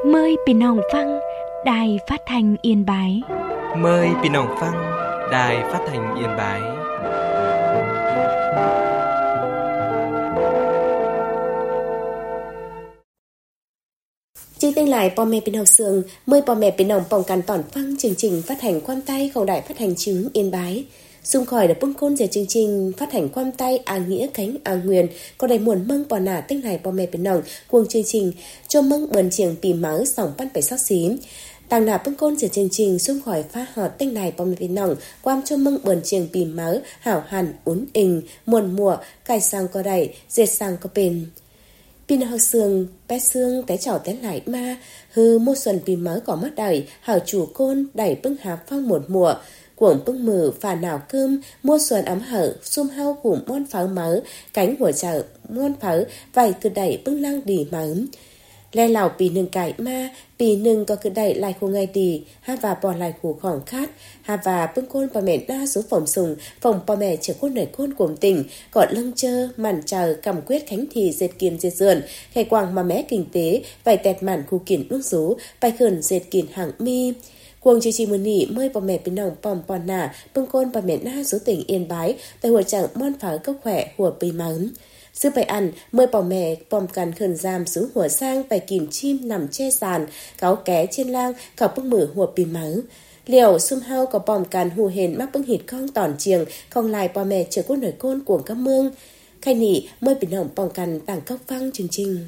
Mờiพี่น้องฟังđài phát thanh Yên Bái. Mờiพี่น้องฟัง đài phát thanh Yên Bái. Chương trình lại Bò Mẹ Bình Học Sường, mời Bò Mẹ Bình Học bỏng càn tỏn phăng chương trình phát hành quan tay khẩu đài phát hành chứng Yên Bái. Xung khỏi đã bưng côn về chương trình phát hành quan tay nghĩa cánh nguyên có đầy muôn mâng bò nả tinh này Bò Mẹ Bình Học cuồng chương trình cho mâng bần chiềng pì máu sòng pan phải sót xí. Tàng nạp bưng côn về chương trình xung khỏi phá họt tinh này Bò Mẹ Bình Học quam cho mâng bần chiềng pì máu hảo hẳn uốn ình muôn mùa cài sang có đẩy dệt sang có bền. Pin học sương, bé xương té trỏ té lại ma, hư mô xuân pin mới có mắt đẩy, hảo chủ côn đẩy bưng hạp phong một mùa, cuồng bưng mử phà nào cơm, mua xuân ấm hở, xung hao cùng môn pháo mớ, cánh của chợ, môn pháo, vài cứ đẩy bưng lang đỉ mớm. Le lào pì nừng cải ma, pì nừng có cứ đẩy lại khu ngay đỉ, ha và bỏ lại khu khỏng khát, ha và bưng côn bà mẹ đa số phòng sùng, phòng bà mẹ trở côn nảy côn cuồng tỉnh, gọn lưng chơ, màn chờ, cầm quyết khánh thì dệt kiền dệt dườn, khai quàng mà mé kinh tế, vài tẹt màn khu kiển nước rú, bài khẩn dệt kiền hàng mi. Cuồng chương trình mùa nỉ mời bà mẹ bên nòng bòm bò nả, bưng côn bà mẹ đa số tỉnh Yên Bái, tại hội chẳng môn pháo cấp khỏe của bì mớm. Sư bày ăn, mời bỏ mẹ bòm cằn khẩn giam xuống hùa sang vài kìm chim nằm che sàn, cáo ké trên lang, khảo bưng mở hùa bì máu. Liều xung hao có bòm cằn hù hền mắc bưng hịt con tòn chiềng, không lại bỏ mẹ chờ cốt nổi côn cuồng các mương. Khai nỉ, mời bình hỏng bòm cằn tảng cốc văng chương trình.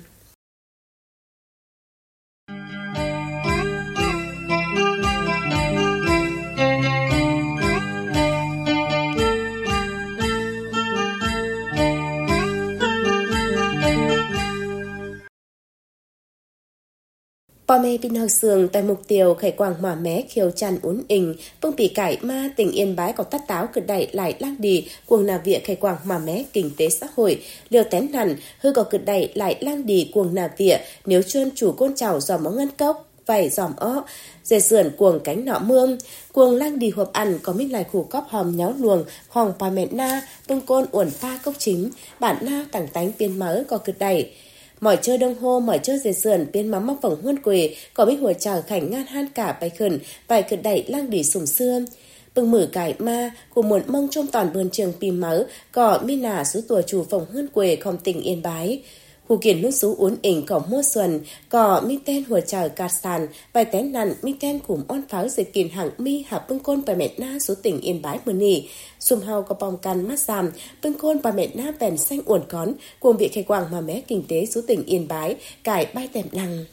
Bò mẹ Bình Học Sường tại mục tiêu khởi quảng mở mé khiêu chăn uốn ình, bưng pì cải ma tỉnh Yên Bái có tắt táo cực đẩy lại lang đi, cuồng nà vịa khởi quảng mở mé kinh tế xã hội, liều tén hẳn, hư có cực đẩy lại lang đi cuồng nà vịa, nếu chuyên chủ côn chảo giòm ống ngân cốc, vảy giòm ó, dệt sườn cuồng cánh nọ mương, cuồng lang đi hộp ăn có mít lại khủ cóp hòm nháo luồng, hoàng bò mẹ na, bưng côn uẩn pha cốc chính, bản na tảng tánh biên mớ có cực đẩy. Mỏi chơi đông hô, mỏi chơi dệt sườn, biên mắm móc phỏng huân quề, có biết hùa chào khảnh ngan han cả bài khẩn, vài cực đẩy lang đỉ sùng xưa. Bưng mử cải ma, của một mông trong toàn bươn trường pì máu, có mi nà số tùa chủ phỏng huân quề không tỉnh Yên Bái. Hù kiển nút xú uốn ỉnh có mua xuân, có mi tên hùa chào cạt sàn, vài tén nặn mi tên cùng on pháo dệt kiền hàng mi hạ bưng côn bà mẹ na số tỉnh Yên Bái mưa nỉ. Xùm hao có bong căn mát giảm, bưng côn bà mẹ na bèn xanh uẩn cón, cuồng vị khai quảng mà mé kinh tế số tỉnh Yên Bái, cải bay tèm lăng.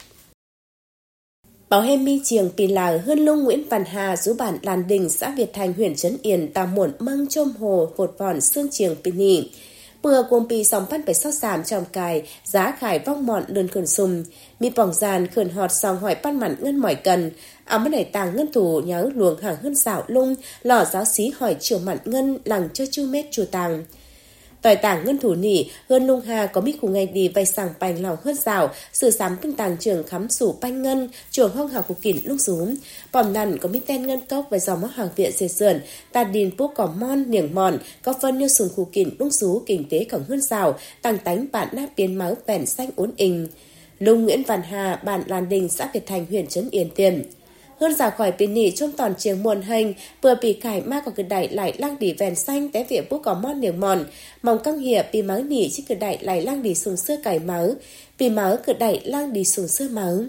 Bảo hem mi chiềng pì lào hơn lung Nguyễn Văn Hà rú bản Làn Đình xã Việt Thành huyện Trấn Yên tà muộn măng chôm hồ vột vòn xương chiềng pì nỉ. Bừa cuồng pì sòng pan phải sót giảm trong cài, giá khải vong mọn đơn khẩn sùm. Mi bỏng giàn khẩn họt sòng hỏi pan mặn ngân mỏi cần. Áo mất đẩy tàng ngân thủ nháo luồng hàng hơn xảo lung, lò giáo xí hỏi chiều mặn ngân lằng cho chu mét chùa tàng. Tỏi tảng ngân thủ nỉ, hơn lung hà có mít cùng ngày đi vay sàng bành lòng hớt rào, sự sám bưng tàng trường khắm sủ banh ngân, trường hong hào của kỉn lúc rúm. Bòm nằn có mít ten ngân cốc với dòng móc hàng viện dệt sườn, tà đìn bút có mon, niềng mòn, có phân như sùng khu kỉn lúc rú, kinh tế cổng hơn rào, tàng tánh bạn nát biến máu bèn xanh uốn ình. Lung Nguyễn Văn Hà, bản Làn Đình, xã Việt Thành, huyện Trấn Yên tiền. Hơn ra khỏi pin nỉ trong toàn chiếng muôn hành, vừa bị cải ma có cứ đẩy lại lang đỉ vèn xanh té viện bút có mon niềng mòn, mong căng hiệp pì máu nỉ chứ cứ đẩy lại lang đỉ sùng xưa cải máu, pì máu cứ đẩy lang đỉ sùng xưa máu.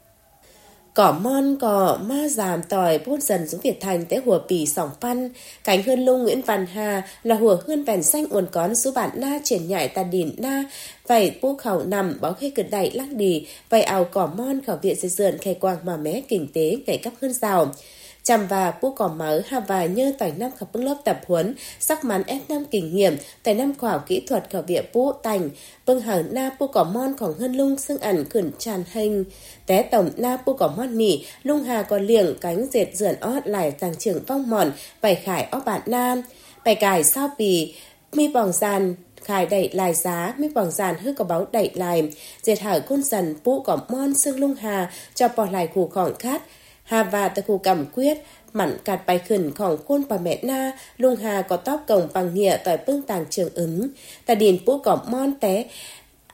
Cỏ mon cỏ ma giảm tỏi bút dần xuống Việt Thành té hùa pì sòng pan, cánh hơn lung Nguyễn Văn Hà là hùa hơn vèn xanh uốn cón số bản na triển nhại tà đỉn na, vảy bút khẩu nằm báo khê cứ đẩy lang đỉ, vảy ảo cỏ mon khảo viện dây dườn khai quang mà mé kinh tế ngày cấp hơn rào. Chăm và bút cỏ mớ hà và nhơ tại năm khắp bưng lớp tập huấn, sắc mắn ép năm kinh nghiệm, tại năm khoa học kỹ thuật khảo viện bút tành, bưng hở na bút cỏ mon còn hơn lung xương ẩn khẩn tràn hình. Té tổng na bút cỏ mon nỉ, lung hà còn liềng cánh dệt dườn ót lại tàng trưởng vong mòn, vảy khải ót bạn nam. Bài cải sao pì, mi bỏng giàn, khải đẩy lại giá, mi bỏng giàn hư có báo đẩy lại, dệt hở côn dần bút cỏ mon xương lung hà, cho bỏ lại khu khỏng khát. Hà và tại khu cầm quyết, mặn cạt bài khẩnของค bà mẹ na, lung hà có tóc cổng bằng nghĩa tỏi bưng tàng trường ứng. Ta điền bố cỏ mon té,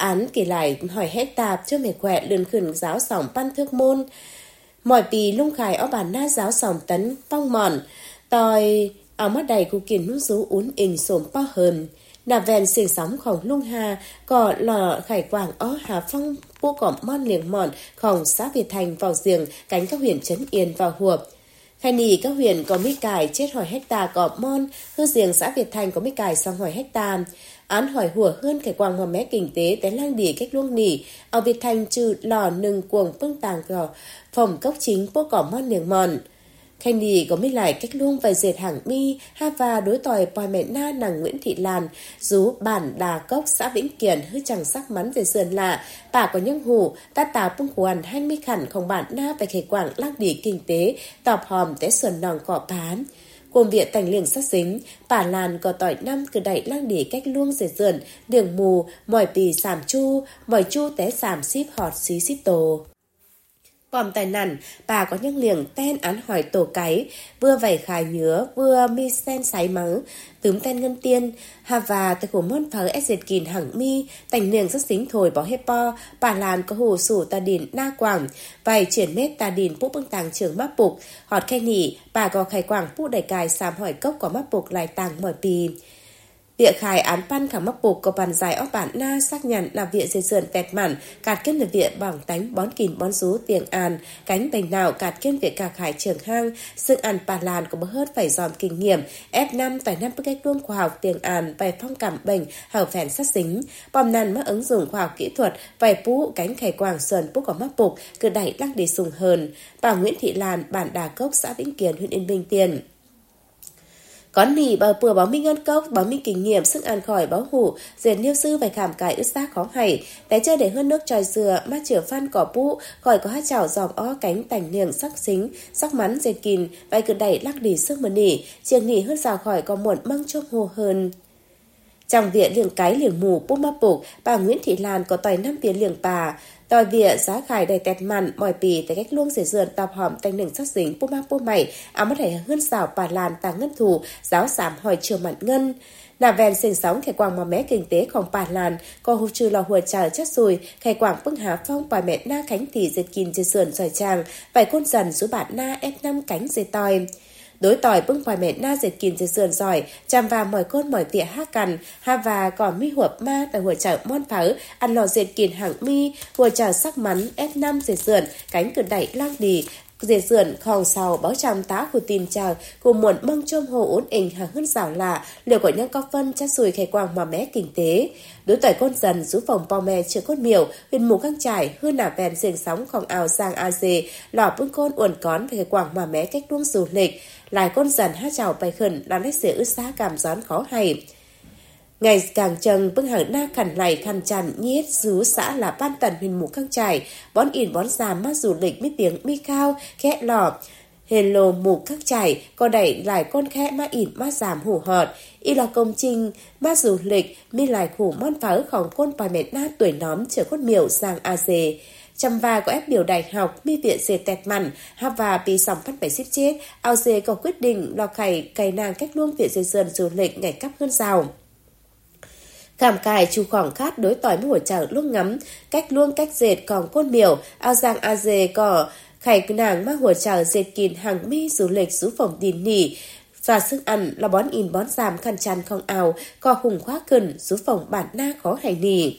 án kỳ lại hỏi hecta cho mẹ khỏe lươn khẩn giáo sỏng pan thước môn. Mọi pì lung khải ở bản na giáo sỏng tấn phong mòn, tòi ở mắt đầy của kiền nút rú uốn ình xồm po hờn. Nà vèn xình sóng khổng lung hà, có lò khải quảng ó hà phong bố cỏm mon liềng mòn khổng xã Việt Thành vào giềng cánh các huyện Trấn Yên vào huộp. Khai nì các huyện có mít cải chết hỏi hecta có mon, hư giềng xã Việt Thành có mít cải xong hỏi hecta. Án hỏi hùa hơn khải quảng hòa mé kinh tế té lang đỉ cách luông nỉ, ở Việt Thành trừ lò nừng cuồng bưng tàng gò, phòng cốc chính bố cỏm mon liềng mòn. Khai nì có mấy lại cách luông vài dệt hàng mi, ha và đối tòi bòi mẹ na nàng Nguyễn Thị Lan, rú bản Đà Cốc xã Vĩnh Kiển hư chẳng sắc mắn về sườn lạ, bà có những hủ, ta tà bưng hoàn 20 khẩn không bản na về khởi quảng lắc đỉ kinh tế, tọp hòm té sườn nòng cọ bán. Cùng viện thành liềng sát dính, bà Lan có tỏi năm cứ đẩy lăng đỉ cách luông dệt sườn, đường mù, mỏi pì sàm chu, mỏi chu té sàm xíp họt xí xíp tổ. Còn tài nản, bà có những liềng ten án hỏi tổ cái, vừa vẩy khải nhứa, vừa mi sen sái mắng, tướm ten ngân tiên, hà và từ khổ môn phở ép dệt kìn hẳng mi, tành liềng rất xính thổi bỏ hếp po, bà Lan có hồ sủ tà đìn na quảng, vài chuyển mết tà đìn bút bưng tàng trường mắc bục, họt khe nỉ, bà có khải quảng bút đầy cài xàm hỏi cốc có mắc bục lại tàng mỏi pì. Địa khai án pan khả mắc bục có bàn dài óc bản na xác nhận là viện dây sườn tẹt mặn, cạt kiêm là viện bảng tánh bón kìn bón rú tiền an, cánh bành nào cạt kiêm viện cả khải trường hang, xương ăn bà Lan có bớt hớt phải dòm kinh nghiệm, F5 tỏi năm bức cách luôn khoa học tiền an, vài phong cảm bệnh, hở phèn sát dính, bòm nàn mất ứng dụng khoa học kỹ thuật, vài pú cánh khải quảng sườn bút có mắc bục, cứ đẩy lắc để sùng hờn, bà Nguyễn Thị Lan, bản Đà Cốc, xã Vĩnh Kiển, huyện Yên Bình Tiền. Có nỉ bờ pừa báo minh ngân cốc, báo minh kinh nghiệm, sức ăn khỏi báo hủ, dệt niêu sư vài khảm cải ướt xác khó hảy, té chơi để hơn nước tròi dừa, mát chửa phan cỏ pu, khỏi có hát chảo giòm ó cánh tành liềng sắc xính, sắc mắn dệt kìn, vài cứ đẩy lắc đỉ sức mà nỉ, chiêng nỉ hớt rào khỏi có muộn măng chốc hồ hơn. Trong viện liềng cái liềng mù bút mắc bục, bà Nguyễn Thị Lan có tòi 5 viện liềng bà, tòi viện giá khải đầy tẹt mặn, mỏi pì tại cách luông dễ dườn tạp hòm tanh nừng sắc dính bút mắc bút mày, áo mất thầy hơn xào bà Lan tàng ngân thù, giáo giảm hỏi trường mặn ngân. Nà ven sinh sóng khải quảng mà mé kinh tếของbà Lan, có hụt trừ lò hùa chờ chất rùi, khải quảng bưng hà phong bà mẹ na khánh tỷ dệt kìn dệt sườn giỏi tràng, vài côn dần rú bà na F5 cánh dệt tòi. Đối tỏi bưng vòi mẹ na dệt kìn dệt sườn giỏi, chăm vào mỏi côn mỏi tỉa hát cằn, ha và còn mi huộp ma tại hùa chảo mon phở, ăn lò dệt kìn hàng mi, hùa chảo sắc mắn F5 dệt sườn, cánh cử đẩy lang đì, dệt sườn khòng sào báo trăm tá của tin chào, cùng muộn măng chôm hồ ốn ỉnh hàng hơn rào lạ, liều của nhân cóc phân chát sùi khai quang mà mé kinh tế. Đối tỏi côn dần rú phòng po me chưa cốt miểu, huyền mù căng trải, hư nả ven xiềng sóng khòng ào sang a dê, lò bưng côn uẩn cón về khai quang mà mé cách luông du lịch. Lại côn dần hát chào bài khẩn làm nét xỉa ướt xa cảm gión khó hay. Ngày càng chừng bưng hàng na khẩn này khăn chằn nhiết rú xã là ban tần huyền mù căng trải, bón ỉn bón giàm mát du lịch mít tiếng mi cao, khẽ lò. Hền lồ mù các chảy, có đẩy lại con khẽ má ỉn má giảm hủ họt. Y là công trình, má du lịch, mi lại khủ mon pháo khỏng côn bài mẹ na tuổi nóm chờ cốt miểu sang a dê. Chăm va có ép biểu đại học, mi viện dề tẹt mặn, ha và bị sòng phát phải xếp chết, ao dê có quyết định lò khải cày nàng cách luôn viện dề dần du lịch ngày cắp hơn rào. Cảm cài chú khoảng khát đối tỏi mũi chảo luôn ngắm, cách luôn cách dệt còn côn miểu, ao giang a dê có khải nàng má hùa chảo dệt kìn hàng mi du lịch rú phòng đìn nỉ, và sức ăn là bón in bón giảm khăn chăn không ảo, có hùng khóa cân rú phòng bản na khó hay nỉ.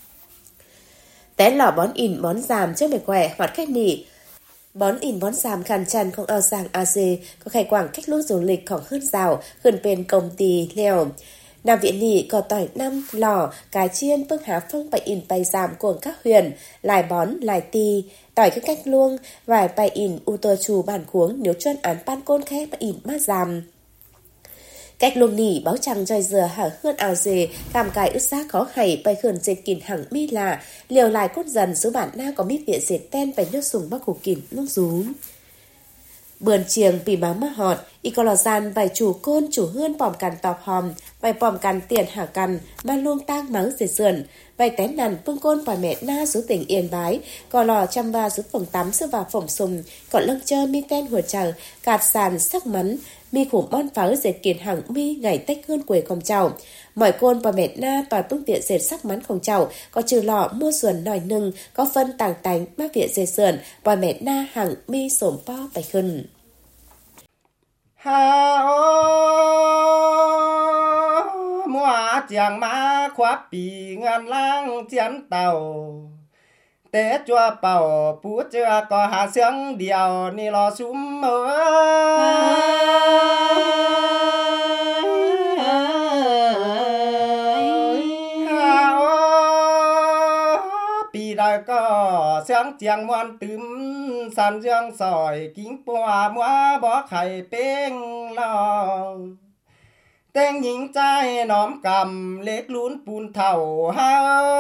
Té lò bón in bón giảm cho mẹ khỏe hoạt cách nỉ. Bón in bón giảm khăn chăn không ao giang a dê có khải quảng cách luôn du lịch khoảng hơn rào, gần bên công ty leo. Nam viện nỉ có tỏi năm lò, cá chiên bưng há phong bài in bài giảm của các huyền, lại bón, lại ti, tỏi cái cách luông, vài bài in u tơ chù bản khuống nếu chuyên án pan côn khẽ bài in mát giảm. Cách luông nỉ báo trăng roi dừa hở hơn ảo dề, cảm cài ướt xác khó hảy bài khẩn dệt kìn hẳn mi là, liều lại cốt dần số bản na có mít viện dệt ten bài nước sùng bắc hủ kìn lúc rú. Bườn chiềng bì má má họt, y có lò gian vài chủ côn chủ hươn bòm cằn tọp hòm, vài bòm cằn tiền hả cằn, ma luông tang mắng dệt sườn, vài tén nằn phương côn vài mẹ na rú tỉnh Yên Bái, có lò chăm ba rú phòng tắm sư vào phòng sùng, còn lâng chơ mi ten hùa chờ, cạt sàn sắc mắn, mi khủng on pháo dệt kiền hàng mi ngày tách hơn quầy không chào mọi côn bà mẹ na tỏi phương tiện dệt sắc mắn không chào có trừ lọ mua sườn nòi nừng có phân tàng tánh má viện dệt sườn bà mẹ na hàng mi sổm po bạch khân ha ô mua chàng má khoác bì ngàn lang chén tàu tế chua bầu bú chưa có hạ sướng điều ni lo súng mơ ha ô bì đại có sướng chàng muôn tùm sàn dương sỏi kính bùa mua bóไข่เป้งลองแต่งหญิงใจน้อมกำเล็กลุ้นปูนเท่าเฮา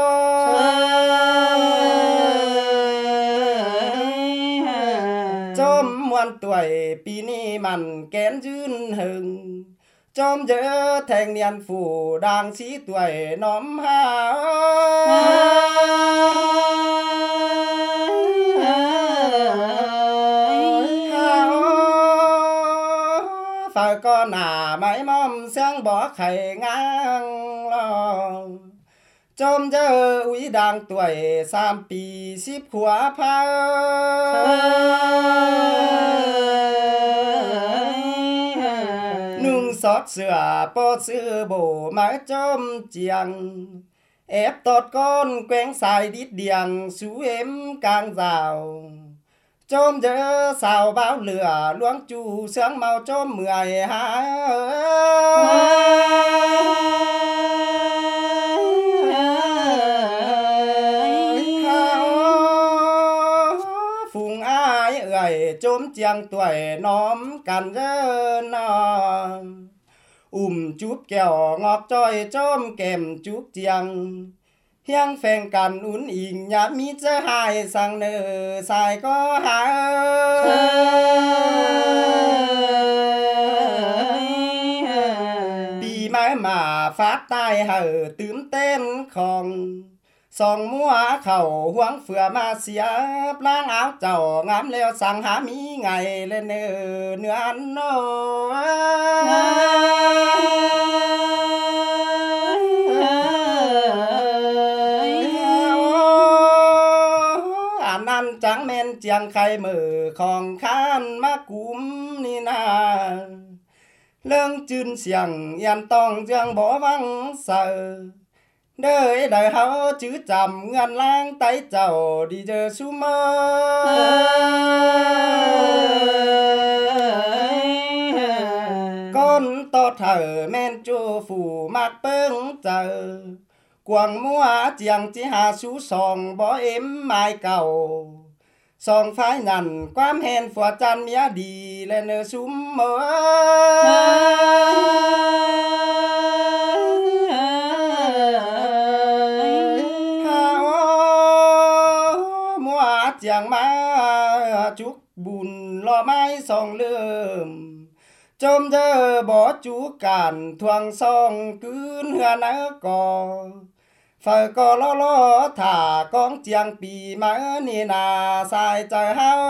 จมมวนตัวยปีนี้มันแกนยืนหึงจมเยอะแทงเนียนฝูดังสีตัวยน้อมเฮาphải con mấy mâm sáng bỏ khay ngang lòng chôm dơ úi đang tuổi sam pì ship khóa phá nung xót sữa po sữa bổ mái chôm chiang ép tọt con quén xài đít điàng sú ếm càng rào chôm dơ xào báo lửa luống chu sướng màu chôm 12 phùng ai ơi chôm chiang tuổi nóm cằn dơ nò chúp kẹo ngọt trôi chôm kèm chúp chiang hiang phèn cằn uốn ỉn nhát mít dơ hai sang nơ xài có hai bì mái mà phát tai hở tướm tên khòng song mua khẩu hoang phừa mà xiếp lang áo chầu ngắm leo sang há mí ngày lên nửa ăn nô ăn trắng men chiang khay mở khòng khan má cúm ni na lương chưn xiang yên tòng giang bỏ vắng sợ đời đời háo chữ chầm ngàn lang tay chầu đi giờ su mơ con to thở men chua phủ mạc bưng chờ quàng mua chiang chỉ hà sú sòng bỏ ếm mai cầu sòng phái nhằn quám hèn phùa chan mía đi lên ở súm mơ mua chiang má chúc bùn lo mai sòng lườm chôm dơ bỏ chú cản thoang song cứ hưa nỡ cò phải có lo thả con chiang pì má ni na sai trời hao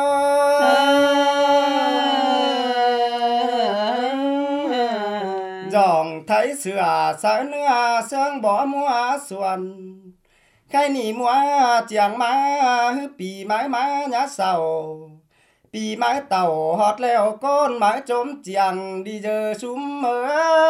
dòng thấy sửa sỡ nữa sương bỏ mua xuân khai nỉ mua chiang má hứ pì mái má nhá sầu pì mái tàu hót leo con mái chôm chiang đi giờ súm mơ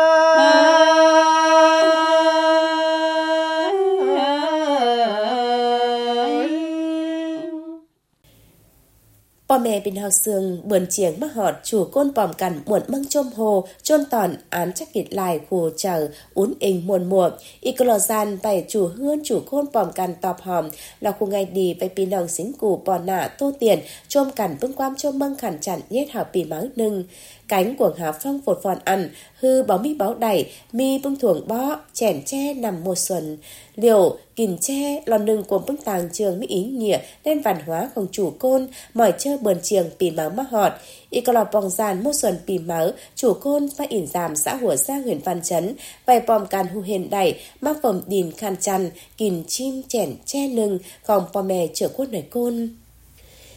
Bà mẹ bình hào sương bườn chiếng mắc họt chủ côn bòm cằn muộn măng chôm hồ chôn tòn án chắc kịt lại khổ chờ uốn inh muộn muộn y cơ lò gian bày chủ hươn chủ côn bòm cằn tọp hòm là khu ngày đi bày pì nòng xính củ bò nạ tô tiền chôm cằn bưng quam chôm măng khẩn chặn nhét hào pì máu nưng cánh cuồng hào phong phột phòn ăn hư báo mi báo đẩy mi bưng thuồng bó chèn tre nằm mùa xuân liều kìm tre lò nừng của bưng tàng trường mỹ ý nghĩa nên văn hóaของchủ côn mỏi chơi bờn chiềng pì máu mắc họt y cơ lò bòng giàn mùa xuân pì máu chủ côn và ỉn giảm xã hủa gia huyện văn chấn vài bòm càn hù hền đẩy mắc vòng đìn khăn chăn kìm chim chèn tre nừng khòng bò mè chở côn nổi côn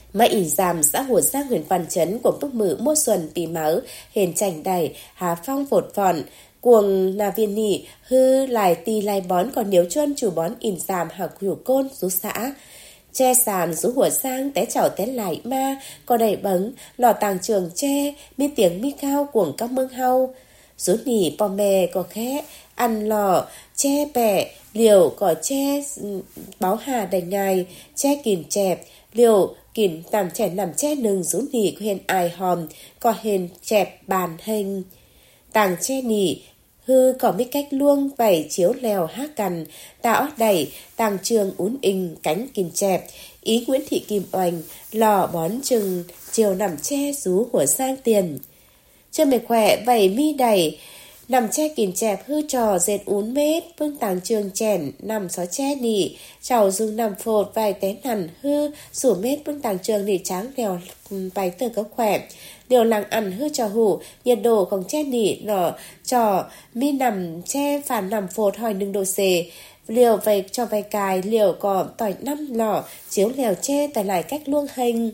Mà ỉ giảm xã hội sang huyện Văn Chấn của bức mử mua xuân pì máu, hền chành đầy, hà phong vột phòn, cuồng là viên nỉ, hư lại tì lại bón còn nếu chuân chủ bón ỉ giảm hạc hữu côn rú xã. Che sàn rú hùa sang té chảo té lại ma, có đầy bấng, lò tàng trường che, mi tiếng mi cao cuồng các mương hau. Rú nỉ bò mè có khẽ, ăn lò, che bẻ, liều có che báo hà đầy ngày, che kìn chẹp, liều kìn tàm trẻ nằm che nừng rú nỉ có hên ai hòm, có hên chẹp bàn hình. Tàng che nỉ, hư có mấy cách luông vảy chiếu lèo hát cằn, ta ót đẩy, tàng trường ún inh cánh kìn chẹp, ý Nguyễn Thị Kim Oanh, lò bón chừng, chiều nằm che rú hủa sang tiền. Chưa mệt khỏe, vảy mi đầy, nằm che kìn chẹp hư trò dệt ún mết, vương tàng trường chèn, nằm xó che nỉ, chào dùng nằm phột vài té nằn hư, rủ mết vương tàng trường nỉ tráng lèo vài tờ cấp khỏe. Điều làng ăn hư trò hủ, nhiệt độ còn che nỉ nọ trò mi nằm che phản nằm phột hỏi nừng độ xề. Liều vầy cho vài cài, liều có tỏi 5 lọ, chiếu lèo che tại lại cách luông hình.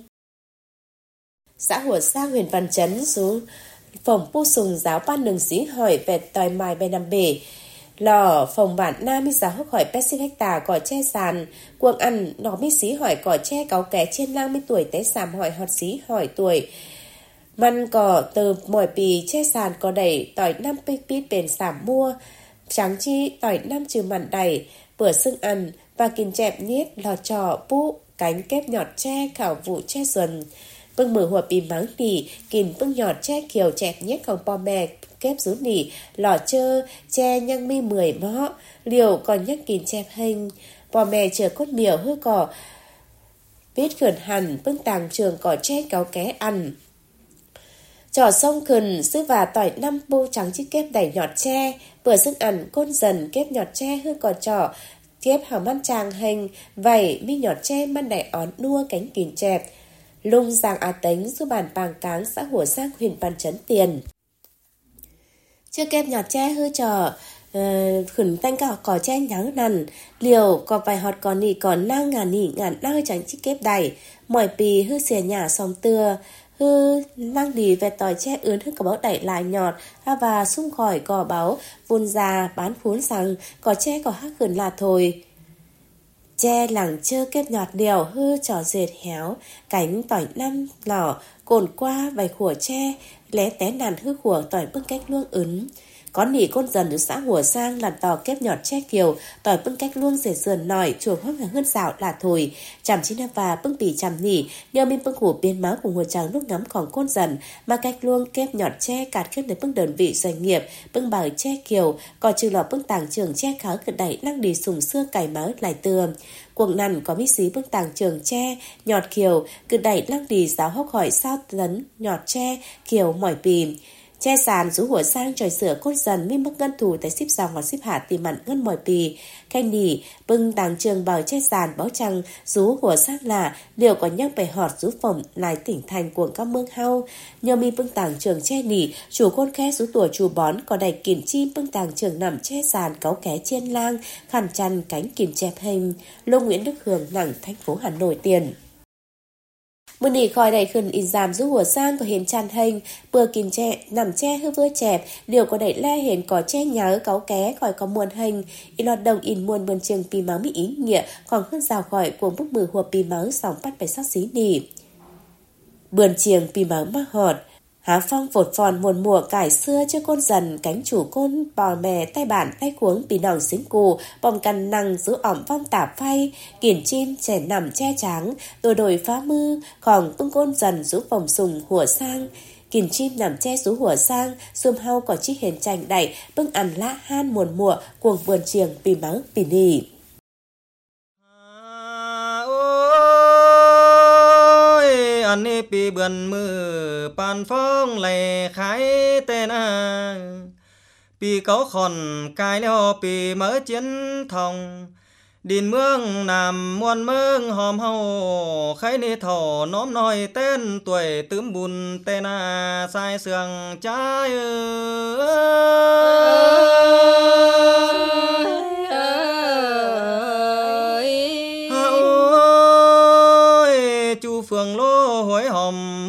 Xã hội sang huyện Văn Chấn số phòng pu sùng giáo ban nừng xí hỏi về tỏi mài bè nằm bể. Lò phòng bản nam mi giáo hốc hỏi 80 hectare cỏ che sàn, cuồng ăn nó mi xí hỏi cỏ che cáo ké trên lang mi tuổi té sàm hỏi họt xí hỏi tuổi. Măn cỏ từ mỏi pì che sàn có đẩy tỏi 5 pít bền sảm mua, trắng chi tỏi 5 trừ mặn đầy, bữa xưng ăn và kìm chẹp niết lò trò pu cánh kép nhọt che khảo vụ che xuân. Bưng mử hùa pì máng nỉ, kìm bưng nhọt che kiều chẹp nhét còn bò mè kép rú nỉ, lò chơ che nhăng mi 10 mõ, liều còn nhắc kìm chẹp hình, bò mè chờ cốt miều hư cỏ biết khẩn hẳn bưng tàng trường cỏ che cáo ké ăn. Trò sông khẩn sư và tỏi 5 bô trắng chiếc kép đẩy nhọt tre, vừa sức ăn côn dần kép nhọt tre hư cỏ trò, kép hào măn tràng hình, vảy mi nhọt tre măn đẩy ón nua cánh kìn chẹp. Lung giang á tánh giúp bản bàng cáng xã hội sang huyện Văn Chấn tiền. Chưa kép nhọt tre hư trò, khẩn tanh cả cỏ che nhắng nằn, liều có vài họt còn nỉ còn nang ngàn nang trắng chiếc kép đẩy, mỏi pì hư xìa nhà sòng tưa, hư năng đi về tỏi che ướn hư có báo đẩy lại nhọt và sung khỏi cỏ báo vun già bán phún rằng cỏ che có hắc gần là thôi. Che lẳng chơ kép nhọt điều hư trò dệt héo cánh tỏi 5 lỏ cồn qua vài khủa che lé té nàn hư khủa tỏi bưng cách luông ướn. Có nỉ côn dần ở xã Hùa Sang làn tò kép nhọt che kiều, tỏi bưng cách luông rể sườn nỏi, chuồng hóp và hơn rào là thổi. Chằm chín và bưng bì chằm nỉ, nhờ mình bưng hủ biên máu cùng Hùa Trắng lúc ngắm còn côn dần, mà cách luông kép nhọt che cạt kết để bưng đơn vị doanh nghiệp, bưng bào che kiều, còn trừ lọ bưng tàng trường che kháo cực đẩy năng đi sùng xưa cày máu lại tường. Cuồng nằn có mít xí bưng tàng trường che, nhọt kiều, cực đẩy năng đi giáo hốc hỏi sao tấn, nhọt che, kiều mỏi bì. Che sàn rú Hùa Sang trời sửa cốt dần mi mức ngân thủ tại ship dòng hoặc ship hạ tìm mặn ngân mỏi pì. Canh nỉ, bưng tàng trường bào che sàn báo trăng rú Hùa Sang là liệu có nhắc bày họt rú phỏng lại tỉnh thành của các mương hau. Nhờ mi bưng tàng trường che nỉ, chủ côn khe rú tùa chủ bón có đầy kìm chim bưng tàng trường nằm che sàn cáu ké trên lang, khăn chăn cánh kìm chẹp hình. Lô Nguyễn Đức Hường nặng thành phố Hà Nội tiền. Mưa nỉ khỏi đầy khẩn in giảm rú Hùa Sang có hiền tràn hình, bừa kìm che, nằm che hư vưa chẹp, điều có đẩy le hiền có che nhớ cáu ké khỏi có muôn hình, in lọt đồng in muôn buồn trường pì máu mỹ ý nghĩa, còn hơn rào khỏi cuồng bức mưa hùa pì máu sòng bắt phải sắc xí nỉ. Bườn chiềng pì máu mắc họt, há phong vột phòn muôn mùa cải xưa chưa côn dần cánh chủ côn bò mè tay bản tay cuống pì nòng xính cù bom căn năng giữ ỏm vong tả phay kiển chim trẻ nằm che tráng rồi đổi phá mư còn bưng côn dần giữ vòng sùng Hùa Sang kiển chim nằm che rú Hùa Sang xùm hau có chi hiền chành đẩy bưng ăn lã han muôn mùa cuồng vườn chiềng pì máu pì nỉ. Anh pi bườn mưa pan phong lệ khái tên pi cáo khòn cài leo pi mở chiến thòng điền mương nằm muôn mương hòm hậu khái ni thổ nóm nói tên tuổi tướm bùn tên sai sườn trái ơi chu phường lô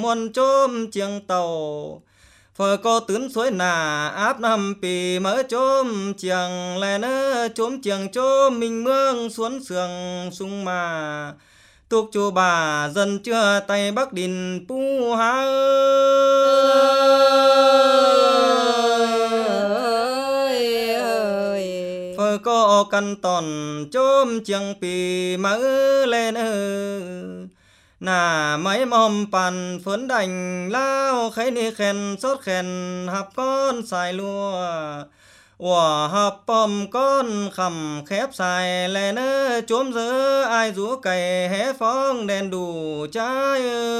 muôn chôm chiêng tàu phở có tướng suối nà áp năm pì mở chôm chiêng lè nơ chôm chiêng chôm mình mương xuống sườn sung mà tục chu bà dần chưa tay bắc đình pu ha phở có căn tòn chôm chiêng pì mở lên nà mấy mom bàn phấn đành lao khấy ni khen sốt khen hạp con xài lùa ủa hạp bom con khẩm khép xài lè nơ chốm dơ ai rú cày hé phong đèn đủ trái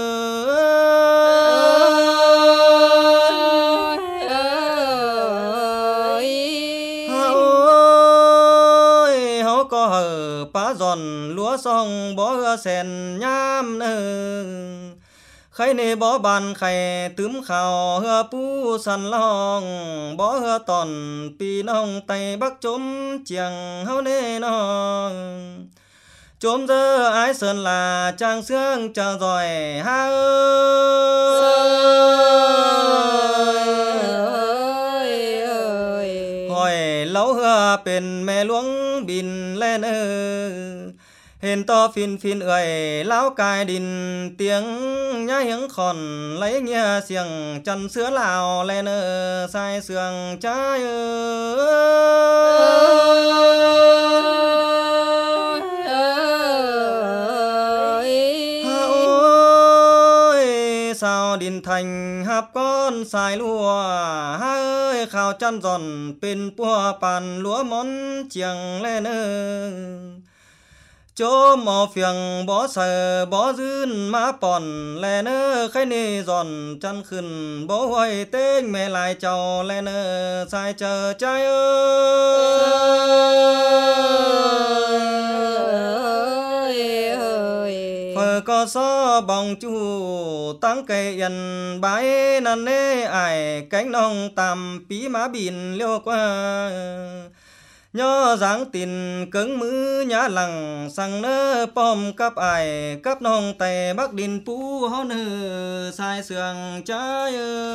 có hở phá giòn lúa xong bó hưa sen nhám nơ khay nê bó bàn khay tướm khảo hưa pu sàn long bó hưa tòn pi nông tay bắc chốm chiang hao nê nong chốm dơ ái sơn là trang xương chờ giỏi ha hỏi lâu hưa bên mẹ luống bin lên hên to phin phin ơi lão cài đình tiếng nhá hiếng khòn lấy nghe xiềng chân sữa lào lên sai sườn trái sao đình thành hạp con xài lúa ơi khao chăn giòn bên pua bàn lúa món chiang lên chỗ mò phiền bó sờ bó dưn má bòn lè nơ khay nê giòn chăn khẩn bó hoài tên mẹ lại chào lè nơ sai chờ trái phở có so bóng chu tăng cây yên bái năn nê ải cánh nông tàm pí má bìn liêu qua nhớ dáng tin cứng mứ nhá lằng sang nơ pom cắp ải cắp nông tay bắc đình pu hó nơ sai sườn trái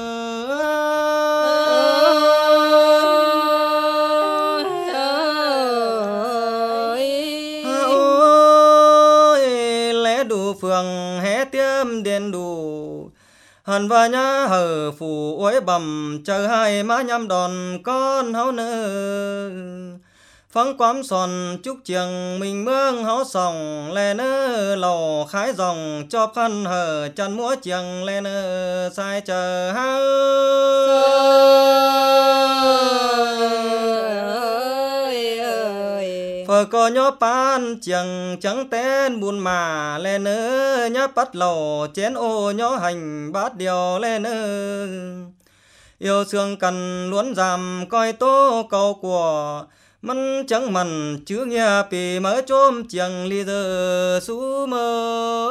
lẽ đủ phường hé tiêm đèn đủ hần và nhá hở phủ uế bầm chờ hai má nhắm đòn con háo nơ phăng quắm sòn chúc chiêng mình mương háo sòng lè nơ lò khái dòng cho khăn hở chân múa chiêng lè nơ sai chờ ha phở có nhó pan chiêng trắng tên buồn mà lè nơ nhá bắt lò chén ô nhó hành bát điều lè nơ yêu xương cần luốn giảm coi tố cầu của mắn chẳng mặn chứ nghe pì mở chôm chiang ly giờ su mơ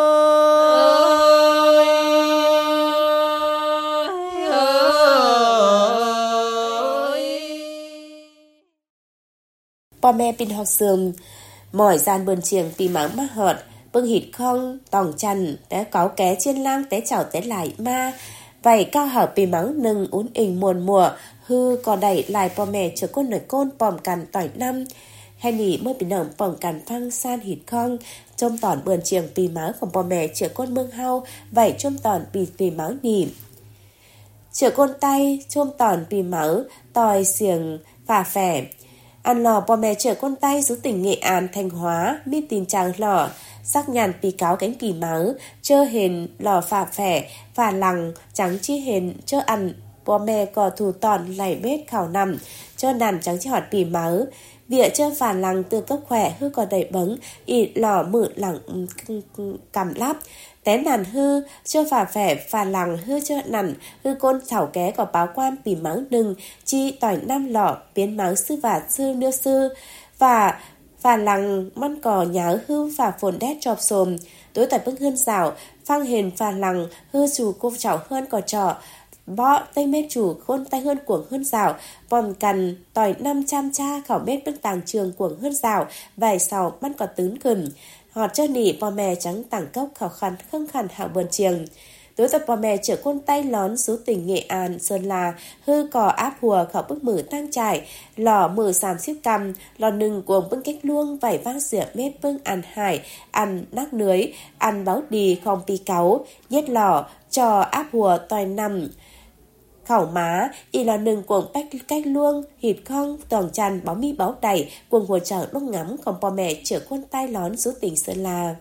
Bà mẹ pin học sườn mỏi gian bơn chiềng pì mắng má hợt bưng hịt không tòng chăn té cáo ké chiên lang té chảo té lại ma vậy cao hở pì mắng nâng uốn ình muôn mùa hư có đẩy lại bà mẹ chờ con nổi côn bòm cằn tỏi năm hay nỉ mới bị nở bòm cằn phăng san hịt không trông tòn bườn chiềng pì máu của bà mẹ chờ con mương hao vậy trông tòn pì máu nỉ chờ con tay trông tòn pì máu tòi xiềng phà phẻ ăn lò bà mẹ chờ con tay xuống tỉnh Nghệ An Thanh Hóa mi tin chàng lò sắc nhàn pì cáo cánh pì máu chơ hền lò phà phẻ phà lằng trắng chi hền chơ ăn bò mẹ có thủ tòn lảy bết khảo nằm cho nằm trắng chi họt pì máu vỉa chơ phà lằng từ cấp khỏe hư có đầy bấng ị lò mự lẳng cầm lắp té nàn hư chơ phà phẻ phà lằng hư chơ nằn hư côn thảo ké có báo quan pì máu đừng chi tỏi năm lọ biến máu sư và sư nưa sư và phà lằng măn cò nháo hư phà phồn đét chọp xồm tối tại bức hươn rào phang hền phà lằng hư chủ cô chảo hơn cò trọ bọ tây mê chủ khôn tay hơn cuồng hơn rào bòm cằn tỏi 500 cha khảo bếp bức tàng trường cuồng hơn rào vài sào măn cò tướn khửm họt chơ nỉ bò mè trắng tảng cốc khảo khăn khâng khăn hạo bờn chiềng Đối tập bò mẹ chở côn tay lón số tỉnh Nghệ An, Sơn La, hư cò áp hùa khảo bức mử tăng trải, lò mử xàm xíp cầm, lò nừng cuồng bưng cách luông, vảy vang rửa mết bưng ăn hải, ăn nắc nưới, ăn báo đì không pi cáu, nhét lò, cho áp hùa tòi nằm, khảo má, y lò nừng cuồng cách luông, hịt khong, toàn chăn, báo mi báo đầy, cuồng hồ chở lúc ngắm, không bò mẹ chở côn tay lón số tỉnh Sơn La.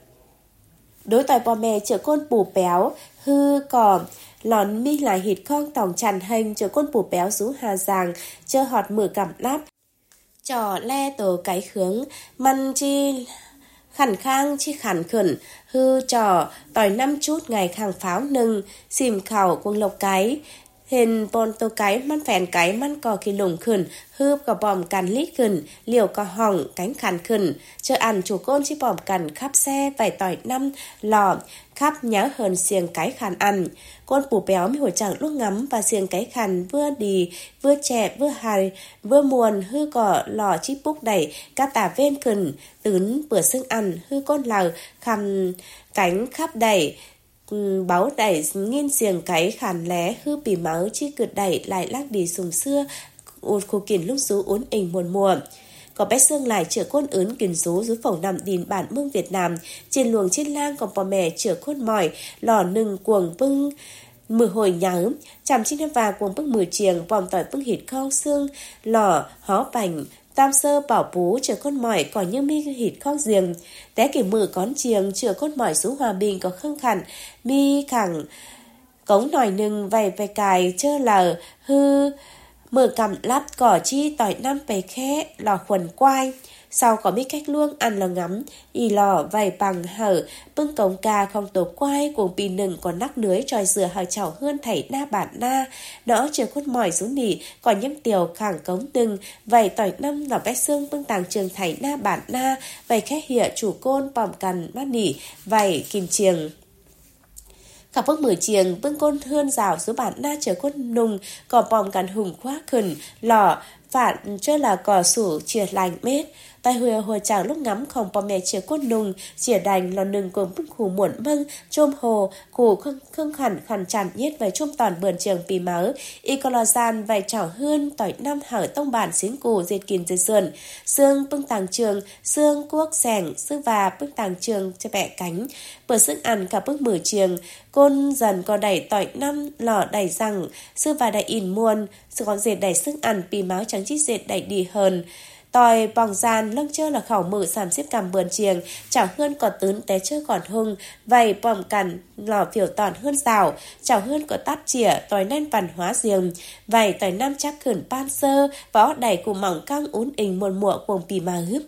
Đối tỏi bò mẹ chở côn bù béo, hư cò, lón mi lại hịt khong tòng chằn hành chở côn bù béo rú Hà Giang, chở họt mử cảm láp, trò le tổ cái khướng, măn chi khẩn khang chi khẩn khẩn, hư trò, tỏi 5 chút ngày khang pháo nừng, xìm khảo cuồng lộc cái, hình bồn tô cái man phèn cái man cò kỳ lùng khẩn, hư cò bòm càn lít khẩn, liều cò hỏng cánh khàn khẩn, chờ ăn chủ côn chi bòm càn khắp xe vài tỏi 5 lò, khắp nhớ hơn xiềng cái khàn ăn. Côn bù béo mi hồi chẳng lúc ngắm và xiềng cái khàn vừa đi, vừa trẻ, vừa hài, vừa muồn, hư cỏ lò chi búc đẩy, cá tà ven khẩn, tướn bữa xương ăn, hư con lào, khăm cánh khắp đẩy, báo đẩy nghiên xiềng cái khàn lé, hư bì máu chi cực đẩy lại lắc đi sùng xưa, khu kiền lúc rú uốn ình muồn mùa. Có bé xương lại chữa côn ướn kiền rú phòng nằm đìn bản mương Việt Nam, trên luồng trên lang còn bò mẹ chữa côn mỏi, lò nừng cuồng bưng, mưa hồi nhớ, chằm chi năm và cuồng bưng mưa chiềng, vòng tỏi bưng hịt khong xương, lò, hó bành, tam sơ bảo bú chữa con mỏi có như mi hịt khong giềng, té kỷ mưa con chiềng chữa con mỏi xuống hòa bình có khăng khẳng, mi khẳng, cống nòi nừng vầy vầy cài chơ lờ, hư, mưa cầm lắp cỏ chi tỏi 5 bề khẽ, lò khuẩn quai. Sau có biết cách luông ăn lò ngắm, y lò vầy bằng hở, bưng cống ca không tổ quai, cuồng pì nừng còn nắc nưới tròi dừa hào chảo hơn thảy na bản na. Nó chưa khuất mỏi xuống nỉ, còn nhâm tiều khẳng cống nừng, vầy tỏi 5 lò bé xương bưng tàng trường thảy na bản na, vầy khẽ hịa chủ côn bòm cằn mát nỉ, vầy kìm chiềng. Khảo bức mử chiềng, bưng côn hươn rào số bản na chở côn nùng, cỏ bòm cằn hùng khoác khẩn, lò, phản chơ là cỏ sủ chìa lành mết. Tai hồi chàng lúc ngắm không bò mẹ chìa côn nùng, chìa đành lò nừng cùng bức khủ muộn mâng, chôm hồ, khủ khưng khẩn chản nhết vài chôm tòn bườn trường pì máu, y có lò gian vài chảo hươn, tỏi 5 hở tông bản xính củ dệt kìn dệt sườn, xương bưng tàng trường, xương cuốc sẻng, sư và bưng tàng trường cho bẹ cánh, bữa sức ăn cả bức mử chiềng, côn dần có đẩy tỏi 5 lò đẩy răng, sư và đẩy in muôn, sư còn dệt đẩy sức ăn pì máu trắng chít dệt đẩy đi hơn. Tòi bòng gian lâng chơ là khảo mử sàm xếp cầm bườn chiềng, chảo hươn còn tướn té chơ còn hung, vầy bòm cằn lò phiểu tòn hơn rào, chảo hươn có tắt chỉa, tòi nên văn hóa riêng, vầy tòi 5 chắc khẩn pan sơ, võ đẩy cùng mỏng căng ún ình muôn mụa cuồng pì mà hướp.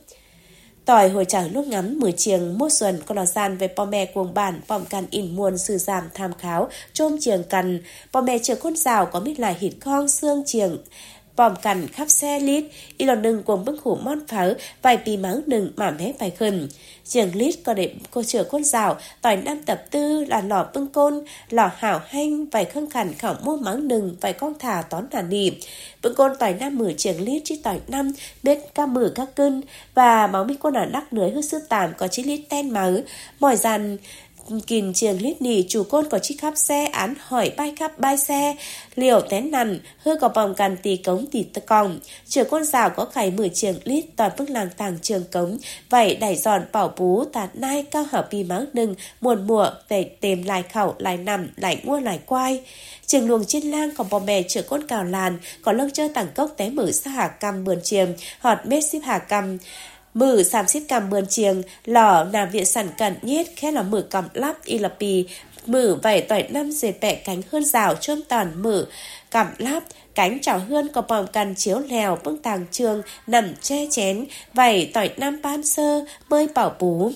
Tỏi hồi chẳng lúc ngắm mười chiềng mốt xuân có lò gian về bò mẹ cuồng bản bòm cằn in muôn sư giảm tham kháo, trôm chiềng cằn, bò mẹ chở con rào có biết lại hịt khong xương chiềng, bòm cằn khắp xe lít, y lò nừng cuồng bưng khủ mon pháo, vài pì máu nừng mà mé vài khẩn. Chiềng lít có để cô chở con rào, tỏi 5 tập tư là lò bưng côn, lò hảo hanh, vài khâng khẩn khảo mua máu nừng, vài con thả tón thả nỉ. Bưng côn tỏi 5 mử chiềng lít chi tỏi 5, biết ca mử các cân, và máu mi con ở đắc nưới hư sư tàm có chi lít ten máu, mỏi dàn kìn chiềng lít nỉ chủ côn có chi khắp xe án hỏi bay khắp bay xe liều tén nằn hư có bòm cằn tì cống tì tơ còng chở con rào có khải mử chiềng lít toàn bức làng tàng trường cống vậy đẩy giòn bảo bú tạt nai cao hở pì máu nừng muồn mùa để tìm lại khẩu lại nằm lại ngua lại quai trường luồng trên lang còn bò mè chở con cào làn có lông chơi tảng cốc té mử xa hà căm bườn chiềng họt mết xíp hà căm mử sàm xít cầm bườn chiềng lò nà viện sản cẩn nhiết khét là mử cầm lắp y là pì mử vẩy tỏi 5 dệt bẹ cánh hơn rào trôm tòn mử cầm lắp cánh chảo hươn có bòm cằn chiếu lèo bưng tàng trường nằm che chén vẩy tỏi 5 ban sơ bơi bảo bú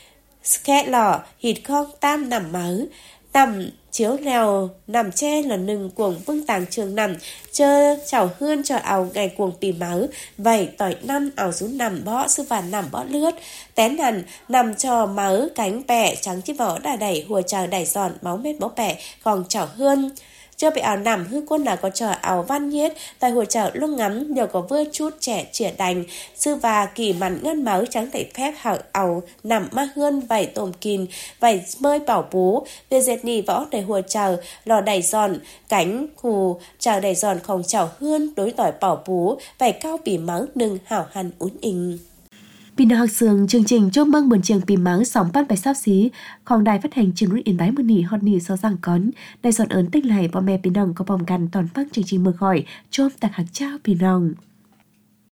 khét lò hịt khong tam nằm máu nằm chiếu lèo nằm che là nừng cuồng bưng tàng trường nằm chơ chảo hươn cho ảo ngày cuồng pì máu vẩy tỏi 5 ảo rú nằm bõ sư và nằm bõ lướt tén nằn nằm cho máu cánh bẹ trắng chiếc vỏ đà đẩy hùa trào đẩy giòn máu mết bó bẹ còn chảo hươn Cho bị ảo nằm hư quân là có chờ ảo văn nhiết tại hội trợ lúc ngắm đều có vơ chút trẻ chỉa đành sư và kỳ mặn ngân máu trắng tẩy phép hảo ảo nằm ma hươn vảy tôm kín vảy mơi bảo bú về dệt nì võ đầy hội trợ lò đầy giòn cánh hù chờ đầy giòn không chảo hươn đối tỏi bảo bú vảy cao bỉ mắng nừng hảo hẳn ún ình. Pin học sường chương trình chúc mừng buổi trường pin mắng sóng phát bài sắp xí còn đài phát hành trường Yên Bái mưa nỉ hot nỉ so rằng cón đài giọt ớn tích lại và mẹ pin đồng có vòngกันตอนฟังchương trình mưa khỏi chôm tạc hạc trao pin đồng